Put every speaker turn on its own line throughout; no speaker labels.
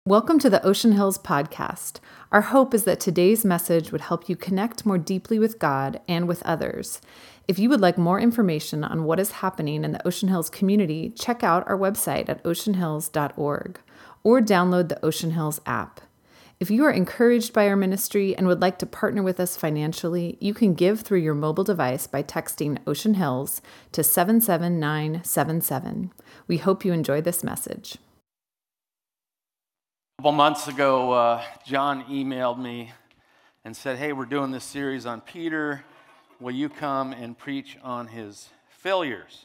Welcome to the Ocean Hills Podcast. Our hope is that today's message would help you connect more deeply with God and with others. If you would like more information on what is happening in the Ocean Hills community, check out our website at oceanhills.org or download the Ocean Hills app. If you are encouraged by our ministry and would like to partner with us financially, you can give through your mobile device by texting Ocean Hills to 77977. We hope you enjoy this message.
A couple months ago, John emailed me and said, hey, we're doing this series on Peter. Will you come and preach on his failures?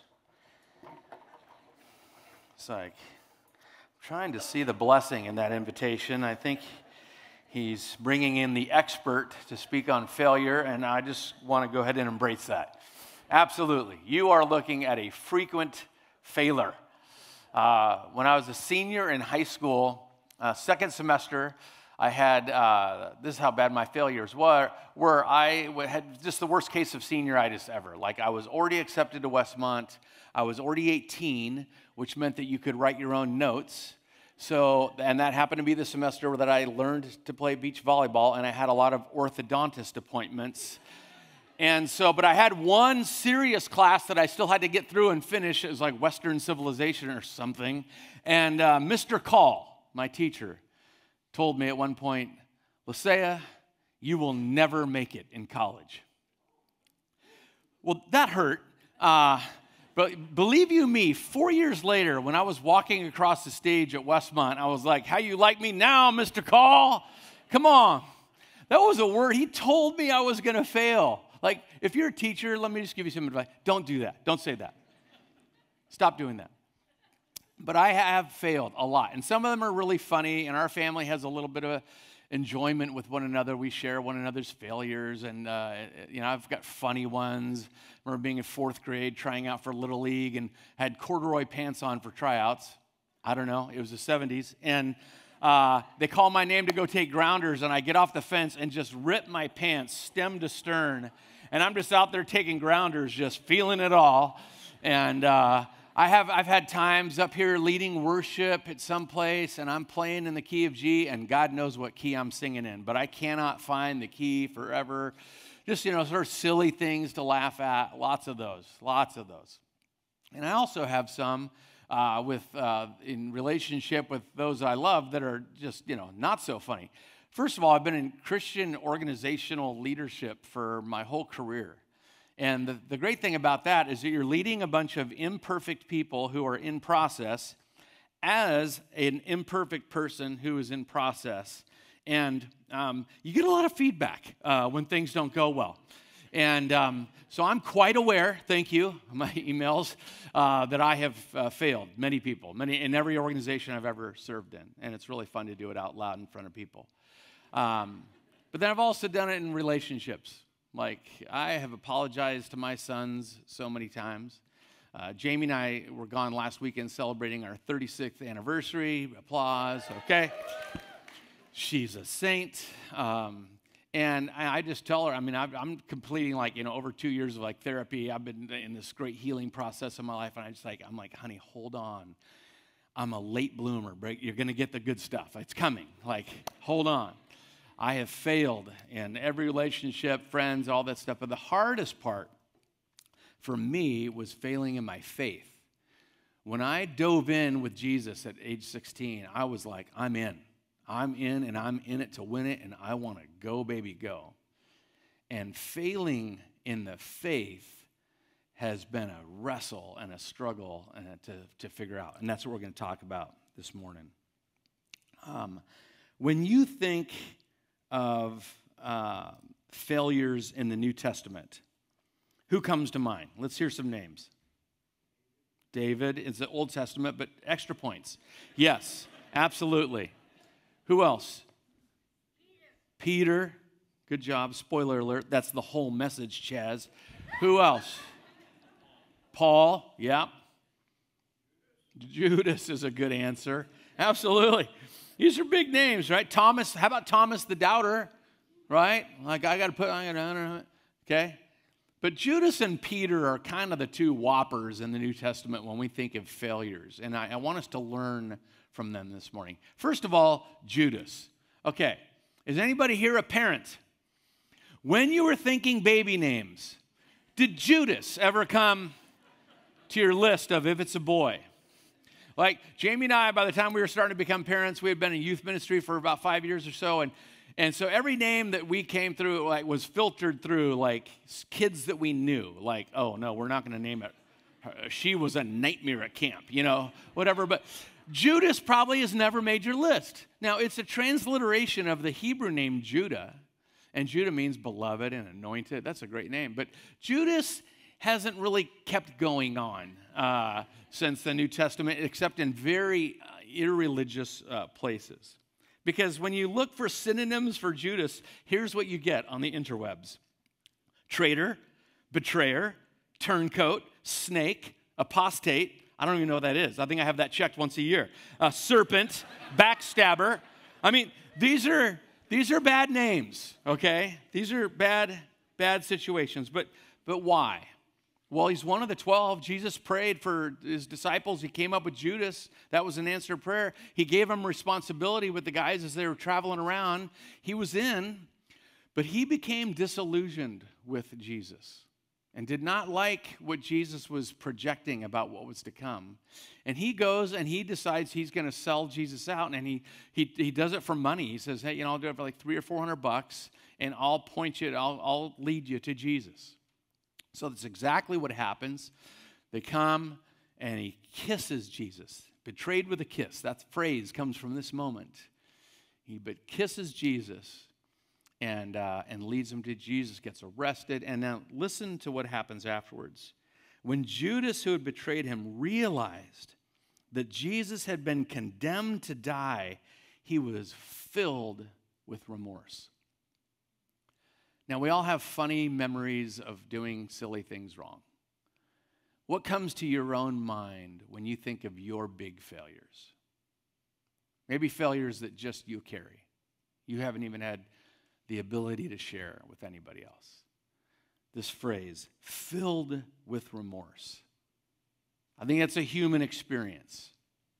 It's like, I'm trying to see the blessing in that invitation. I think he's bringing in the expert to speak on failure, and I just want to go ahead and embrace that. Absolutely. You are looking at a frequent failure. When I was a senior in high school, second semester, I had, this is how bad my failures were, where I had just the worst case of senioritis ever. Like, I was already accepted to Westmont. I was already 18, which meant that you could write your own notes. So, and that happened to be the semester that I learned to play beach volleyball, and I had a lot of orthodontist appointments. And so, but I had one serious class that I still had to get through and finish. It was like Western Civilization or something. And Mr. Call, my teacher, told me at one point, Lisea, you will never make it in college. Well, that hurt. But believe you me, 4 years later, when I was walking across the stage at Westmont, I was like, how you like me now, Mr. Call? Come on. That was a word. He told me I was going to fail. Like, if you're a teacher, let me just give you some advice. Don't do that. Don't say that. Stop doing that. But I have failed a lot, and some of them are really funny, and our family has a little bit of enjoyment with one another. We share one another's failures, and I've got funny ones. I remember being in fourth grade, trying out for Little League, and had corduroy pants on for tryouts. I don't know, it was the 70s, and they call my name to go take grounders, and I get off the fence and just rip my pants stem to stern, and I'm just out there taking grounders, just feeling it all, and I've had times up here leading worship at some place, and I'm playing in the key of G, and God knows what key I'm singing in, but I cannot find the key forever. Just, sort of silly things to laugh at. Lots of those. And I also have some in relationship with those I love that are just, not so funny. First of all, I've been in Christian organizational leadership for my whole career. And the great thing about that is that you're leading a bunch of imperfect people who are in process as an imperfect person who is in process. And you get a lot of feedback when things don't go well. And so I'm quite aware, thank you, my emails, that I have failed many people, in every organization I've ever served in. And it's really fun to do it out loud in front of people. But then I've also done it in relationships. Like, I have apologized to my sons so many times. Jamie and I were gone last weekend celebrating our 36th anniversary. Applause, okay? She's a saint. And I just tell her, I'm completing over 2 years of therapy. I've been in this great healing process in my life. And I'm like, honey, hold on. I'm a late bloomer. You're going to get the good stuff. It's coming. Hold on. I have failed in every relationship, friends, all that stuff. But the hardest part for me was failing in my faith. When I dove in with Jesus at age 16, I was like, I'm in. I'm in, and I'm in it to win it, and I want to go, baby, go. And failing in the faith has been a wrestle and a struggle to figure out. And that's what we're going to talk about this morning. When you think of failures in the New Testament, who comes to mind? Let's hear some names. David is the Old Testament, but extra points. Yes, absolutely. Who else? Peter. Good job. Spoiler alert. That's the whole message, Chaz. Who else? Paul. Yeah. Judas is a good answer. Absolutely. These are big names, right? Thomas, how about Thomas the Doubter, right? I got to put, okay? But Judas and Peter are kind of the two whoppers in the New Testament when we think of failures. And I want us to learn from them this morning. First of all, Judas. Okay, is anybody here a parent? When you were thinking baby names, did Judas ever come to your list of if it's a boy? Like Jamie and I, by the time we were starting to become parents, we had been in youth ministry for about 5 years or so, and so every name that we came through was filtered through kids that we knew. Like, oh no, we're not going to name it. She was a nightmare at camp, whatever. But Judas probably has never made your list. Now, it's a transliteration of the Hebrew name Judah, and Judah means beloved and anointed. That's a great name. But Judas hasn't really kept going on since the New Testament, except in very irreligious places. Because when you look for synonyms for Judas, here's what you get on the interwebs. Traitor, betrayer, turncoat, snake, apostate. I don't even know what that is. I think I have that checked once a year. Serpent, backstabber. I mean, these are bad names, okay? These are bad situations. But why? Well, he's one of the 12. Jesus prayed for his disciples. He came up with Judas. That was an answered prayer. He gave him responsibility with the guys as they were traveling around. He was in, but he became disillusioned with Jesus and did not like what Jesus was projecting about what was to come. And he goes and he decides he's going to sell Jesus out, and he does it for money. He says, hey, I'll do it for like $300 or $400, and I'll point you, I'll lead you to Jesus. So that's exactly what happens. They come, and he kisses Jesus. Betrayed with a kiss. That phrase comes from this moment. He kisses Jesus and leads him to Jesus, gets arrested. And now listen to what happens afterwards. When Judas, who had betrayed him, realized that Jesus had been condemned to die, he was filled with remorse. Now, we all have funny memories of doing silly things wrong. What comes to your own mind when you think of your big failures? Maybe failures that just you carry. You haven't even had the ability to share with anybody else. This phrase, filled with remorse. I think that's a human experience.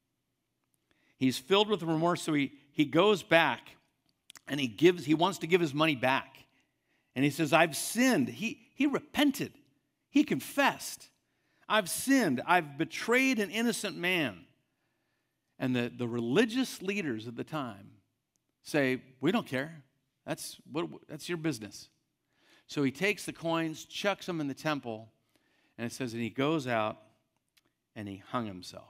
He's filled with remorse, so he goes back and he wants to give his money back. And he says, I've sinned. He repented. He confessed. I've sinned. I've betrayed an innocent man. And the religious leaders at the time say, we don't care. That's your business. So he takes the coins, chucks them in the temple, and it says, and he goes out and he hung himself.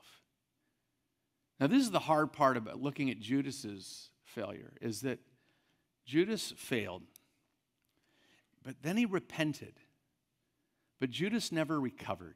Now, this is the hard part about looking at Judas's failure, is that Judas failed. But then he repented. But Judas never recovered.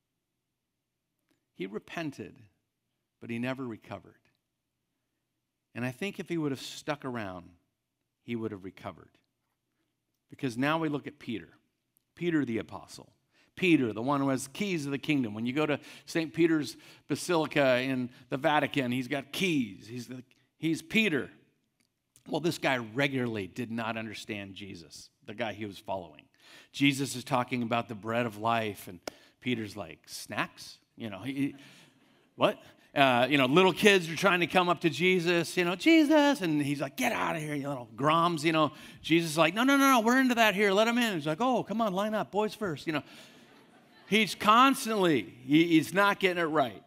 He repented, but he never recovered. And I think if he would have stuck around, he would have recovered. Because now we look at Peter. Peter the apostle. Peter, the one who has keys of the kingdom. When you go to St. Peter's Basilica in the Vatican, he's got keys. He's Peter. Well, this guy regularly did not understand Jesus, the guy he was following. Jesus is talking about the bread of life, and Peter's like, snacks? What? Little kids are trying to come up to Jesus, Jesus, and he's like, get out of here, you little groms, Jesus is like, no, we're into that here, let him in. He's like, oh, come on, line up, boys first, He's constantly, he's not getting it right.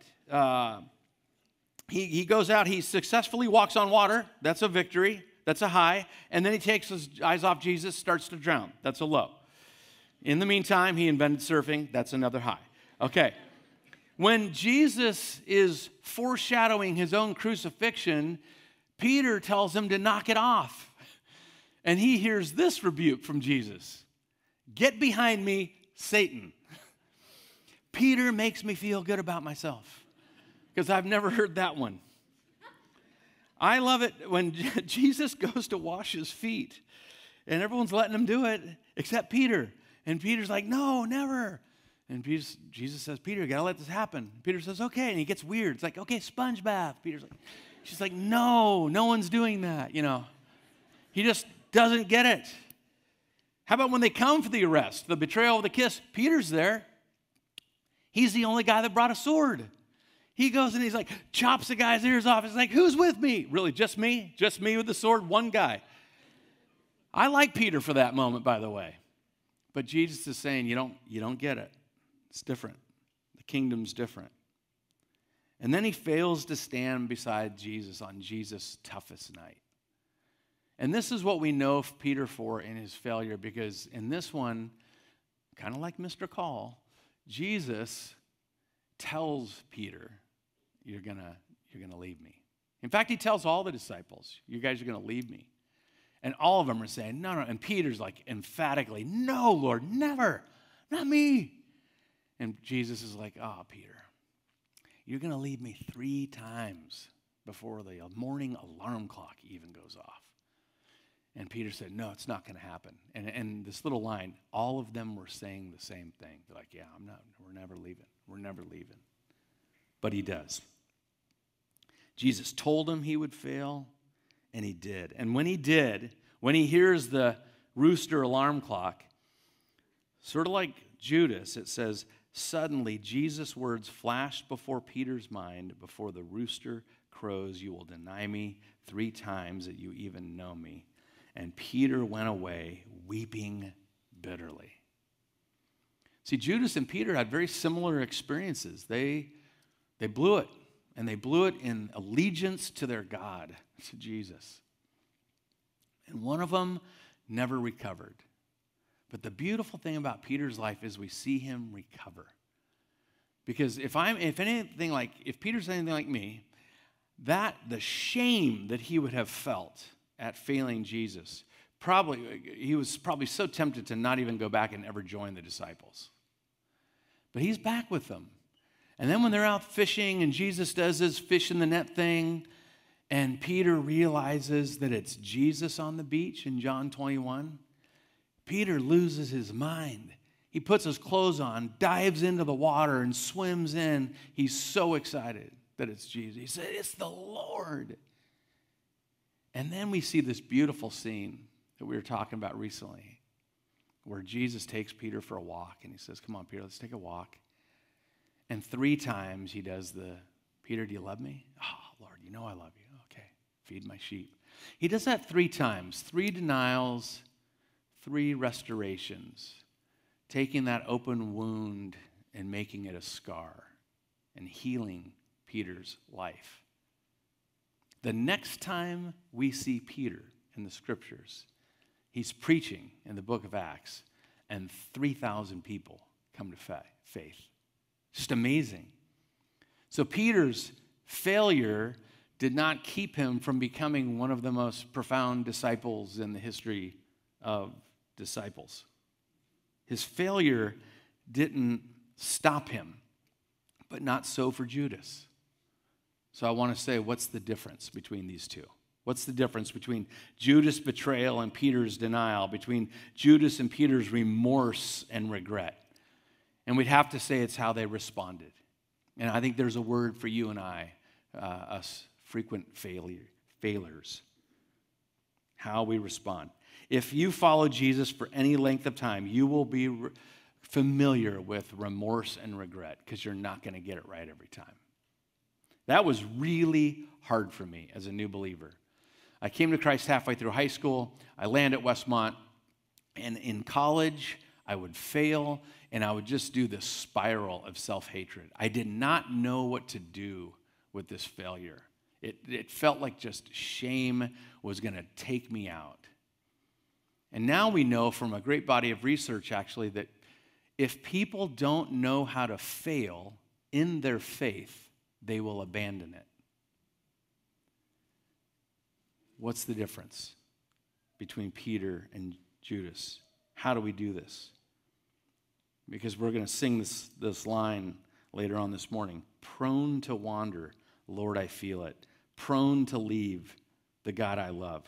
He goes out, he successfully walks on water, that's a victory. That's a high. And then he takes his eyes off Jesus, starts to drown. That's a low. In the meantime, he invented surfing. That's another high. Okay. When Jesus is foreshadowing his own crucifixion, Peter tells him to knock it off. And he hears this rebuke from Jesus. Get behind me, Satan. Peter makes me feel good about myself because I've never heard that one. I love it when Jesus goes to wash his feet, and everyone's letting him do it except Peter. And Peter's like, no, never. And Jesus says, Peter, you got to let this happen. Peter says, okay. And he gets weird. It's like, okay, sponge bath. She's like, no one's doing that, He just doesn't get it. How about when they come for the arrest, the betrayal of the kiss? Peter's there. He's the only guy that brought a sword. He goes and he's like, chops the guy's ears off. He's like, who's with me? Really, just me? Just me with the sword? One guy. I like Peter for that moment, by the way. But Jesus is saying, you don't get it. It's different. The kingdom's different. And then he fails to stand beside Jesus on Jesus' toughest night. And this is what we know Peter for in his failure, because in this one, kind of like Mr. Call, Jesus tells Peter, you're gonna leave me. In fact, he tells all the disciples, you guys are going to leave me. And all of them are saying, no. And Peter's like emphatically, no, Lord, never, not me. And Jesus is like, Peter, you're going to leave me 3 times before the morning alarm clock even goes off. And Peter said, no, it's not going to happen. And this little line, all of them were saying the same thing. They're like, yeah, we're never leaving. We're never leaving. But he does. Jesus told him he would fail, and he did. And when he did, when he hears the rooster alarm clock, sort of like Judas, it says, suddenly Jesus' words flashed before Peter's mind, before the rooster crows, you will deny me 3 times that you even know me. And Peter went away weeping bitterly. See, Judas and Peter had very similar experiences. They blew it, and they blew it in allegiance to their God, to Jesus. And one of them never recovered. But the beautiful thing about Peter's life is we see him recover. Because if Peter's anything like me, that the shame that he would have felt at failing Jesus, he was probably so tempted to not even go back and ever join the disciples. But he's back with them. And then when they're out fishing and Jesus does his fish in the net thing, and Peter realizes that it's Jesus on the beach in John 21, Peter loses his mind. He puts his clothes on, dives into the water, and swims in. He's so excited that it's Jesus. He said, it's the Lord. And then we see this beautiful scene that we were talking about recently, where Jesus takes Peter for a walk, and he says, come on, Peter, let's take a walk. And 3 times he does Peter, do you love me? Oh, Lord, you know I love you. Okay, feed my sheep. He does that 3 times, 3 denials, 3 restorations, taking that open wound and making it a scar and healing Peter's life. The next time we see Peter in the scriptures, he's preaching in the book of Acts, and 3,000 people come to faith. Just amazing. So Peter's failure did not keep him from becoming one of the most profound disciples in the history of disciples. His failure didn't stop him, but not so for Judas. So I want to say, what's the difference between these two? What's the difference between Judas' betrayal and Peter's denial, between Judas and Peter's remorse and regret? And we'd have to say it's how they responded. And I think there's a word for you and I, us frequent failures, how we respond. If you follow Jesus for any length of time, you will be familiar with remorse and regret, because you're not going to get it right every time. That was really hard for me as a new believer. I came to Christ halfway through high school. I landed at Westmont. And in college, I would fail, and I would just do this spiral of self-hatred. I did not know what to do with this failure. It felt like just shame was going to take me out. And now we know from a great body of research, actually, that if people don't know how to fail in their faith, they will abandon it. What's the difference between Peter and Judas? How do we do this? Because we're going to sing this line later on this morning. Prone to wander, Lord, I feel it. Prone to leave the God I love.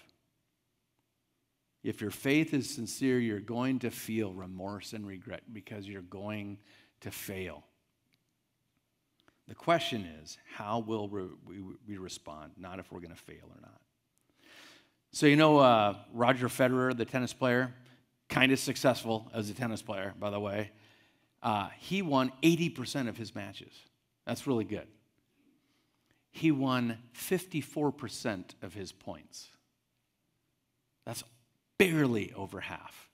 If your faith is sincere, you're going to feel remorse and regret because you're going to fail. The question is, how will we respond? Not if we're going to fail or not. So Roger Federer, the tennis player, kind of successful as a tennis player, by the way. He won 80% of his matches. That's really good. he won 54% of his points. That's barely over half.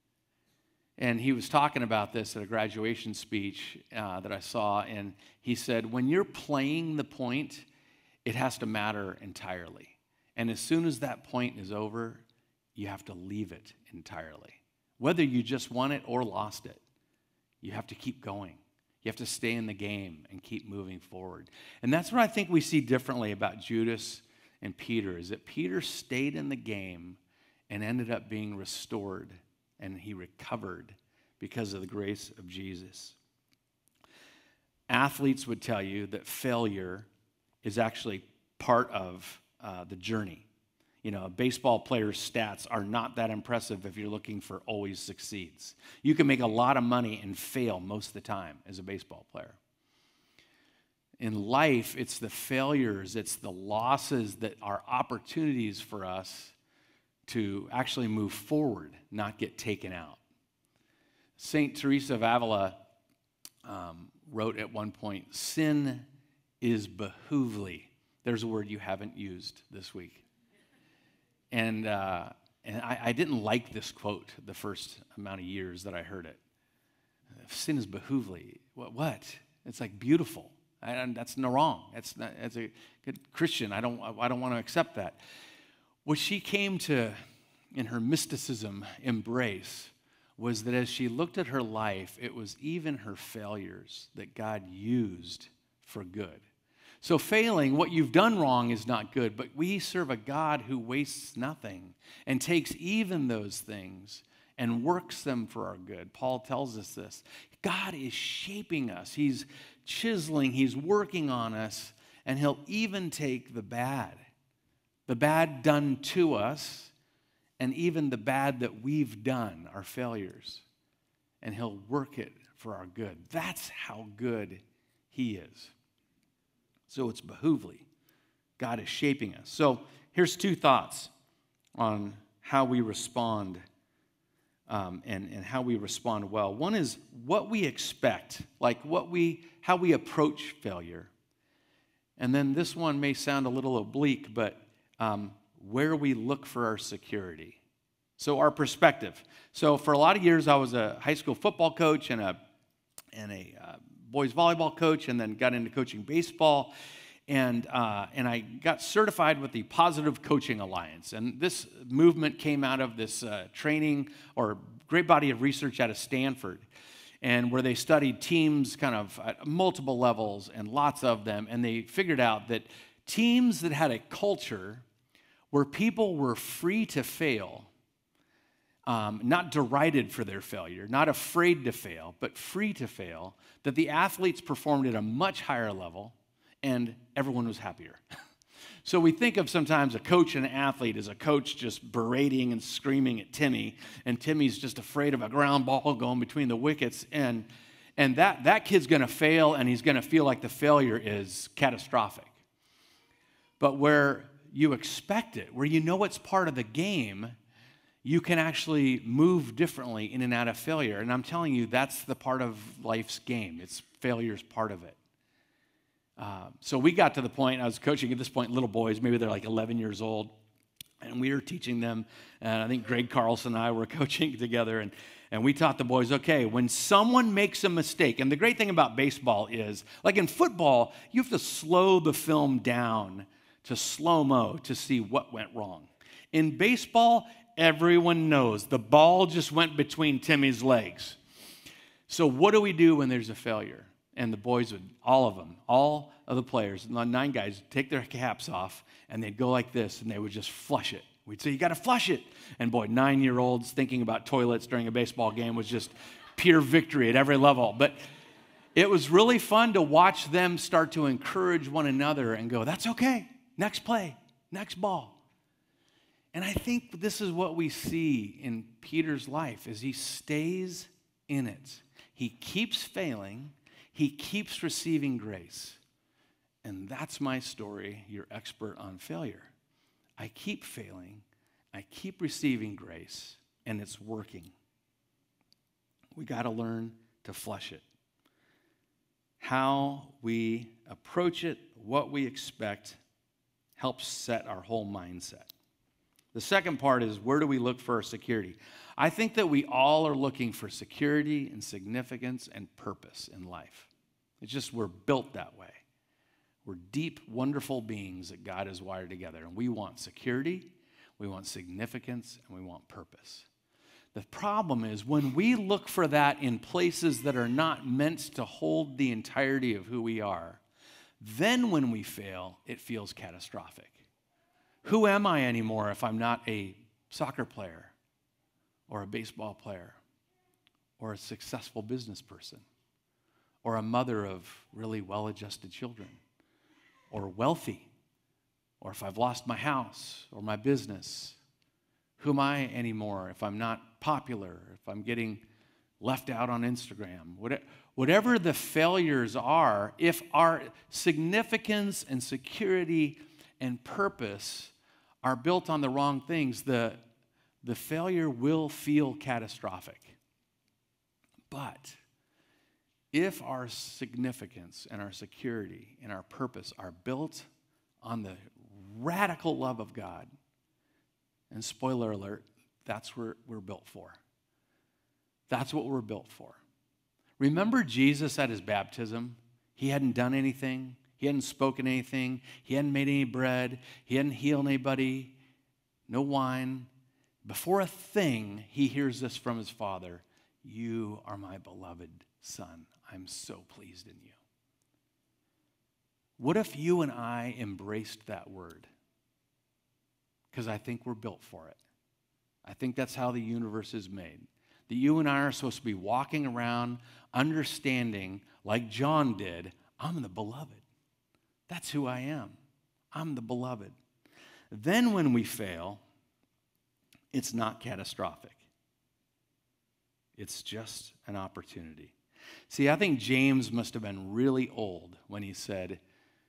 And he was talking about this at a graduation speech that I saw, and he said, when you're playing the point, it has to matter entirely. And as soon as that point is over, you have to leave it entirely. Whether you just won it or lost it, you have to keep going. You have to stay in the game and keep moving forward. And that's what I think we see differently about Judas and Peter, is that Peter stayed in the game and ended up being restored, and he recovered because of the grace of Jesus. Athletes would tell you that failure is actually part of the journey. You know, a baseball player's stats are not that impressive if you're looking for always succeeds. You can make a lot of money and fail most of the time as a baseball player. In life, it's the failures, it's the losses that are opportunities for us to actually move forward, not get taken out. St. Teresa of Avila wrote at one point, sin is behoovely. There's a word you haven't used this week. And I didn't like this quote the first amount of years that I heard it. Sin is behoovely. What? It's like beautiful. That's no wrong. That's a good Christian. I don't want to accept that. What she came to, in her mysticism, embrace was that as she looked at her life, it was even her failures that God used for good. So failing, what you've done wrong is not good, but we serve a God who wastes nothing and takes even those things and works them for our good. Paul tells us this. God is shaping us. He's chiseling. He's working on us, and he'll even take the bad done to us, and even the bad that we've done, our failures, and he'll work it for our good. That's how good he is. So it's behoovely. God is shaping us. So here's two thoughts on how we respond and how we respond well. One is what we expect, like how we approach failure. And then this one may sound a little oblique, but where we look for our security. So our perspective. So for a lot of years, I was a high school football coach and a boys volleyball coach, and then got into coaching baseball. And I got certified with the Positive Coaching Alliance. And this movement came out of this training or great body of research out of Stanford, and where they studied teams kind of at multiple levels and lots of them. And they figured out that teams that had a culture where people were free to fail, not derided for their failure, not afraid to fail, but free to fail, that the athletes performed at a much higher level and everyone was happier. So we think of sometimes a coach and an athlete as a coach just berating and screaming at Timmy, and Timmy's just afraid of a ground ball going between the wickets, and that kid's going to fail, and he's going to feel like the failure is catastrophic. But where you expect it, where you know it's part of the game, you can actually move differently in and out of failure. And I'm telling you, that's the part of life's game. Failure's part of it. So we got to the point, I was coaching at this point little boys, maybe they're like 11 years old, and we were teaching them, and I think Greg Carlson and I were coaching together, and we taught the boys, okay, when someone makes a mistake, and the great thing about baseball is, like in football, you have to slow the film down to slow-mo to see what went wrong. In baseball, everyone knows the ball just went between Timmy's legs. So what do we do when there's a failure? And the boys would, all of the players, 9 guys, take their caps off, and they'd go like this, and they would just flush it. We'd say, you got to flush it. And boy, 9-year-olds thinking about toilets during a baseball game was just pure victory at every level. But it was really fun to watch them start to encourage one another and go, that's okay, next play, next ball. And I think this is what we see in Peter's life, is he stays in it. He keeps failing. He keeps receiving grace. And that's my story, you're expert on failure. I keep failing. I keep receiving grace, and it's working. We got to learn to flush it. How we approach it, what we expect helps set our whole mindset. The second part is, where do we look for our security? I think that we all are looking for security and significance and purpose in life. It's just we're built that way. We're deep, wonderful beings that God has wired together. And we want security, we want significance, and we want purpose. The problem is when we look for that in places that are not meant to hold the entirety of who we are, then when we fail, it feels catastrophic. Who am I anymore if I'm not a soccer player or a baseball player or a successful business person or a mother of really well-adjusted children or wealthy, or if I've lost my house or my business? Who am I anymore if I'm not popular, if I'm getting left out on Instagram? Whatever the failures are, if our significance and security and purpose are built on the wrong things, the failure will feel catastrophic. But if our significance and our security and our purpose are built on the radical love of God, and spoiler alert, that's what we're built for. That's what we're built for. Remember Jesus at his baptism? He hadn't done anything. He hadn't spoken anything. He hadn't made any bread. He hadn't healed anybody. No wine. Before a thing, he hears this from his Father. You are my beloved Son. I'm so pleased in you. What if you and I embraced that word? Because I think we're built for it. I think that's how the universe is made. That you and I are supposed to be walking around understanding, like John did, I'm the beloved. That's who I am. I'm the beloved. Then when we fail, it's not catastrophic. It's just an opportunity. See, I think James must have been really old when he said,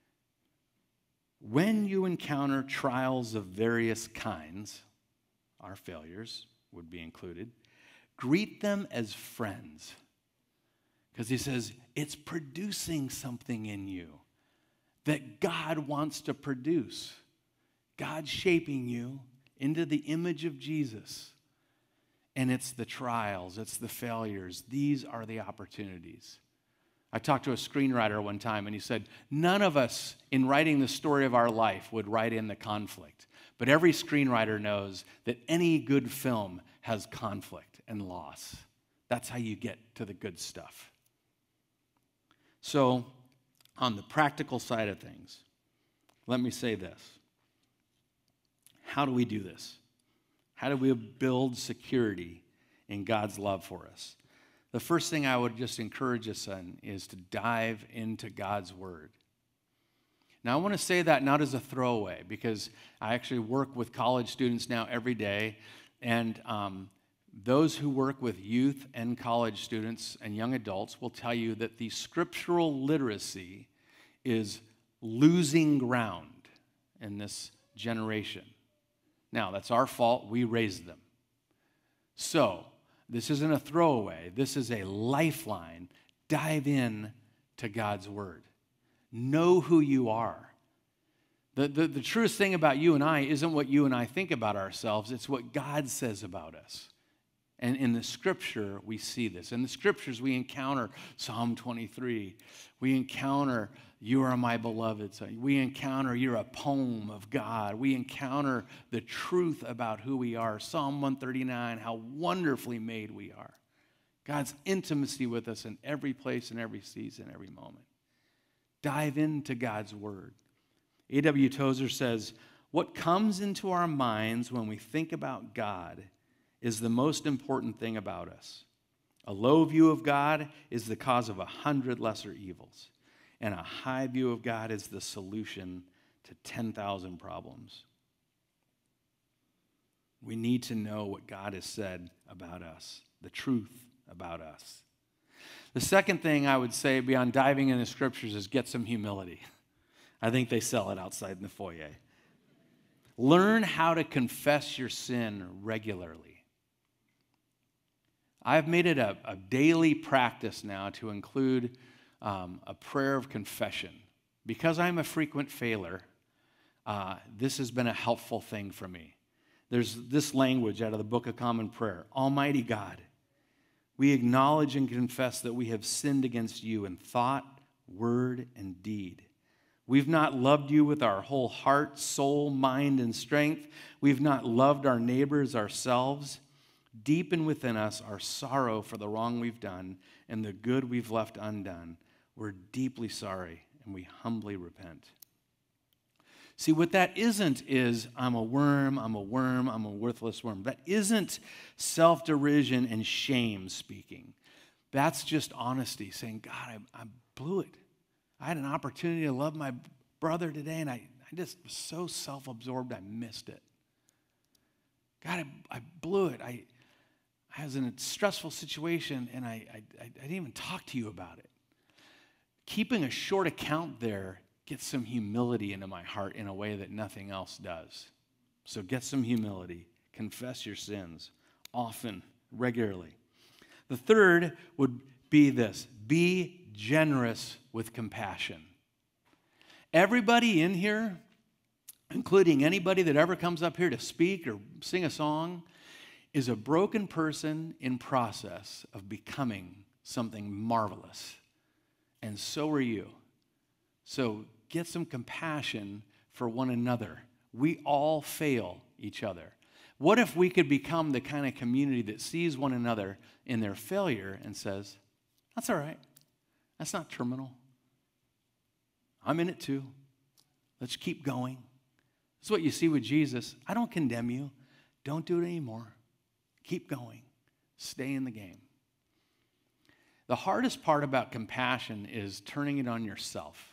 when you encounter trials of various kinds, our failures would be included, greet them as friends. Because he says, it's producing something in you that God wants to produce. God's shaping you into the image of Jesus. And it's the trials, it's the failures. These are the opportunities. I talked to a screenwriter one time, and he said, none of us in writing the story of our life would write in the conflict. But every screenwriter knows that any good film has conflict and loss. That's how you get to the good stuff. So, on the practical side of things, let me say this. How do we do this? How do we build security in God's love for us? The first thing I would just encourage us in is to dive into God's Word. Now, I want to say that not as a throwaway, because I actually work with college students now every day, and those who work with youth and college students and young adults will tell you that the scriptural literacy is losing ground in this generation. Now, that's our fault. We raised them. So, this isn't a throwaway. This is a lifeline. Dive in to God's Word. Know who you are. The truest thing about you and I isn't what you and I think about ourselves. It's what God says about us. And in the Scripture, we see this. In the Scriptures, we encounter Psalm 23. We encounter, you are my beloved Son. We encounter, you're a poem of God. We encounter the truth about who we are. Psalm 139, how wonderfully made we are. God's intimacy with us in every place, in every season, every moment. Dive into God's Word. A.W. Tozer says, what comes into our minds when we think about God is the most important thing about us. A low view of God is the cause of 100 lesser evils, and a high view of God is the solution to 10,000 problems. We need to know what God has said about us, the truth about us. The second thing I would say beyond diving into the Scriptures is get some humility. I think they sell it outside in the foyer. Learn how to confess your sin regularly. I've made it a daily practice now to include a prayer of confession Because I'm a frequent failure, this has been a helpful thing for me. There's this language out of the Book of Common Prayer. Almighty God, we acknowledge and confess that we have sinned against you in thought, word, and deed. We've not loved you with our whole heart, soul, mind, and strength. We've not loved our neighbors ourselves. Deep and within us, our sorrow for the wrong we've done and the good we've left undone. We're deeply sorry, and we humbly repent. See, what that isn't is, I'm a worm, I'm a worthless worm. That isn't self-derision and shame speaking. That's just honesty, saying, God, I blew it. I had an opportunity to love my brother today, and I just was so self-absorbed, I missed it. God, I blew it. I was in a stressful situation, and I didn't even talk to you about it. Keeping a short account there gets some humility into my heart in a way that nothing else does. So get some humility. Confess your sins often, regularly. The third would be this: be generous with compassion. Everybody in here, including anybody that ever comes up here to speak or sing a song, is a broken person in process of becoming something marvelous. And so are you. So get some compassion for one another. We all fail each other. What if we could become the kind of community that sees one another in their failure and says, that's all right. That's not terminal. I'm in it too. Let's keep going. That's what you see with Jesus. I don't condemn you. Don't do it anymore. Keep going. Stay in the game. The hardest part about compassion is turning it on yourself.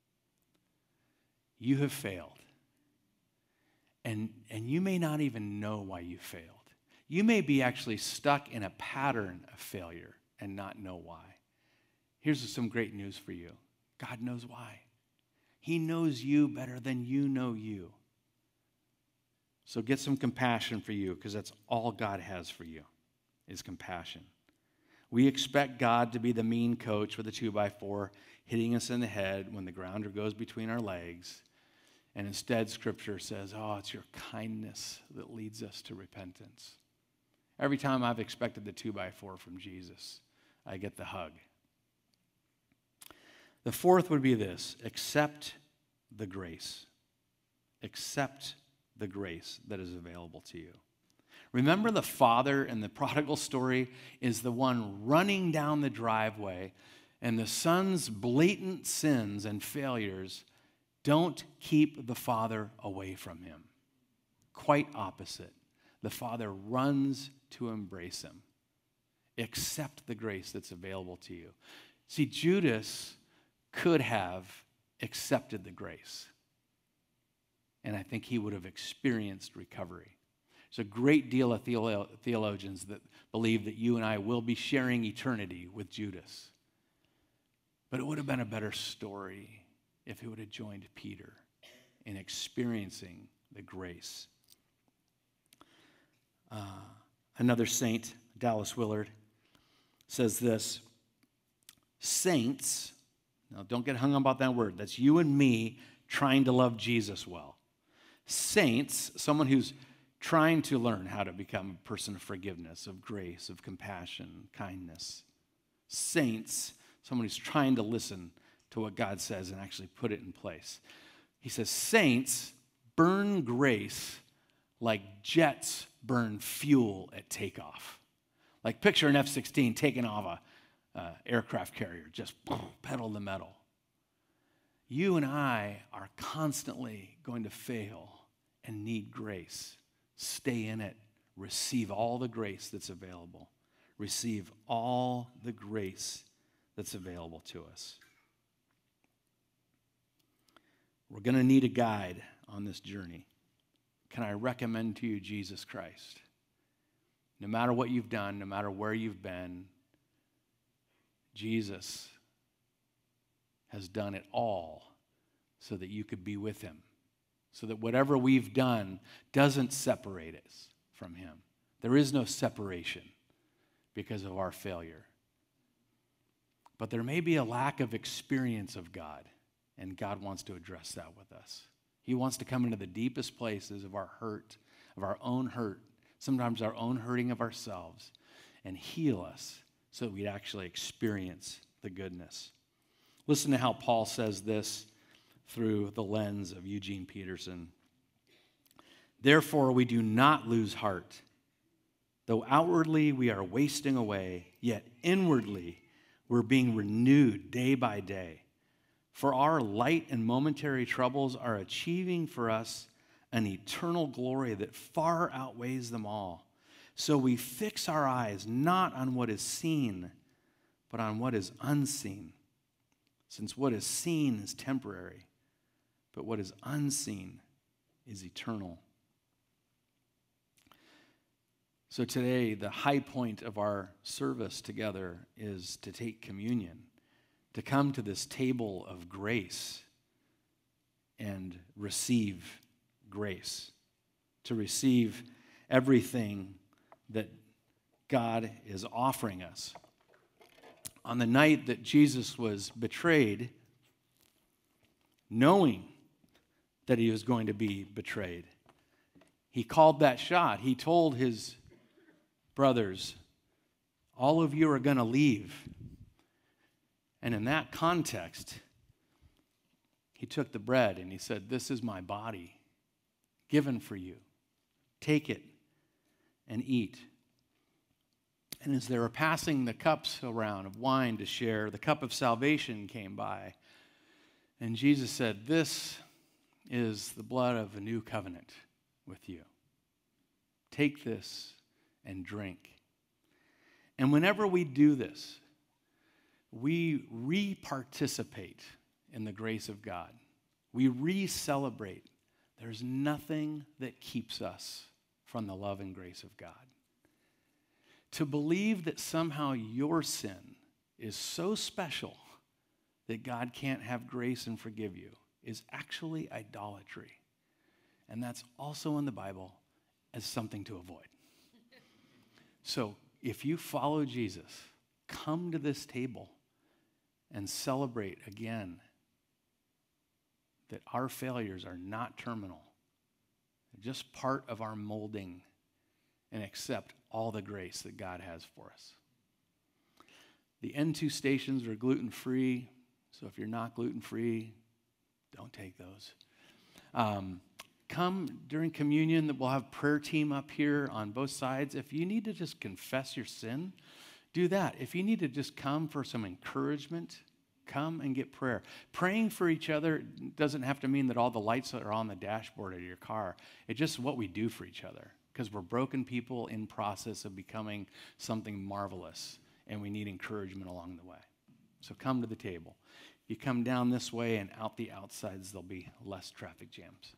You have failed. And you may not even know why you failed. You may be actually stuck in a pattern of failure and not know why. Here's some great news for you. God knows why. He knows you better than you know you. So get some compassion for you, because that's all God has for you, is compassion. We expect God to be the mean coach with a 2x4 hitting us in the head when the grounder goes between our legs. And instead, Scripture says, oh, it's your kindness that leads us to repentance. Every time I've expected the 2x4 from Jesus, I get the hug. The fourth would be this: accept the grace. Accept the grace that is available to you. Remember, the father in the prodigal story is the one running down the driveway, and the son's blatant sins and failures don't keep the father away from him. Quite opposite. The father runs to embrace him. Accept the grace that's available to you. See, Judas could have accepted the grace, and I think he would have experienced recovery. There's a great deal of theologians that believe that you and I will be sharing eternity with Judas. But it would have been a better story if he would have joined Peter in experiencing the grace. Another saint, Dallas Willard, says this: saints, now don't get hung up about that word, that's you and me trying to love Jesus well. Saints, someone who's trying to learn how to become a person of forgiveness, of grace, of compassion, kindness. Saints, someone who's trying to listen to what God says and actually put it in place. He says, saints burn grace like jets burn fuel at takeoff. Like picture an F-16 taking off a aircraft carrier, just pedal to metal. You and I are constantly going to fail and need grace. Stay in it. Receive all the grace that's available. Receive all the grace that's available to us. We're going to need a guide on this journey. Can I recommend to you Jesus Christ? No matter what you've done, no matter where you've been, Jesus has done it all so that you could be with him. So that whatever we've done doesn't separate us from him. There is no separation because of our failure. But there may be a lack of experience of God. And God wants to address that with us. He wants to come into the deepest places of our hurt, of our own hurt, sometimes our own hurting of ourselves, and heal us so that we actually experience the goodness. Listen to how Paul says this through the lens of Eugene Peterson. Therefore, we do not lose heart. Though outwardly we are wasting away, yet inwardly we're being renewed day by day. For our light and momentary troubles are achieving for us an eternal glory that far outweighs them all. So we fix our eyes not on what is seen, but on what is unseen. Since what is seen is temporary, but what is unseen is eternal. So today, the high point of our service together is to take communion, to come to this table of grace and receive grace, to receive everything that God is offering us. On the night that Jesus was betrayed, knowing that he was going to be betrayed, he called that shot. He told his brothers, all of you are going to leave. And in that context, he took the bread and he said, this is my body given for you. Take it and eat. And as they were passing the cups around of wine to share, the cup of salvation came by. And Jesus said, this is the blood of a new covenant with you. Take this and drink. And whenever we do this, we re-participate in the grace of God. We re-celebrate. There's nothing that keeps us from the love and grace of God. To believe that somehow your sin is so special that God can't have grace and forgive you is actually idolatry. And that's also in the Bible as something to avoid. So if you follow Jesus, come to this table and celebrate again that our failures are not terminal. They're just part of our molding, and accept all the grace that God has for us. The N2 stations are gluten-free, so if you're not gluten-free, don't take those. Come during communion, we'll have prayer team up here on both sides. If you need to just confess your sin, do that. If you need to just come for some encouragement, come and get prayer. Praying for each other doesn't have to mean that all the lights are on the dashboard of your car. It's just what we do for each other, because we're broken people in process of becoming something marvelous, and we need encouragement along the way. So come to the table. You come down this way and out the outsides, there'll be less traffic jams.